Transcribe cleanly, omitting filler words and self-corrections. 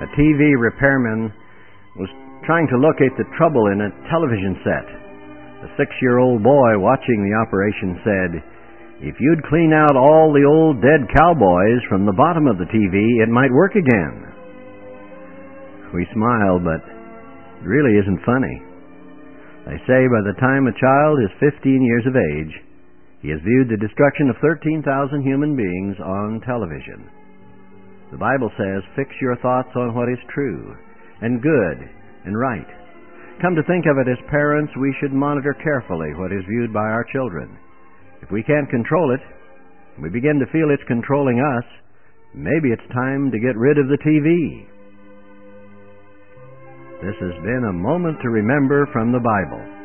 A TV repairman was trying to locate the trouble in a television set. A 6-year-old boy watching the operation said, "If you'd clean out all the old dead cowboys from the bottom of the TV, it might work again." We smile, but it really isn't funny. They say by the time a child is 15 years of age, he has viewed the destruction of 13,000 human beings on television. The Bible says, "Fix your thoughts on what is true and good and right." Come to think of it, as parents, we should monitor carefully what is viewed by our children. If we can't control it, and we begin to feel it's controlling us, maybe it's time to get rid of the TV. This has been a moment to remember from the Bible.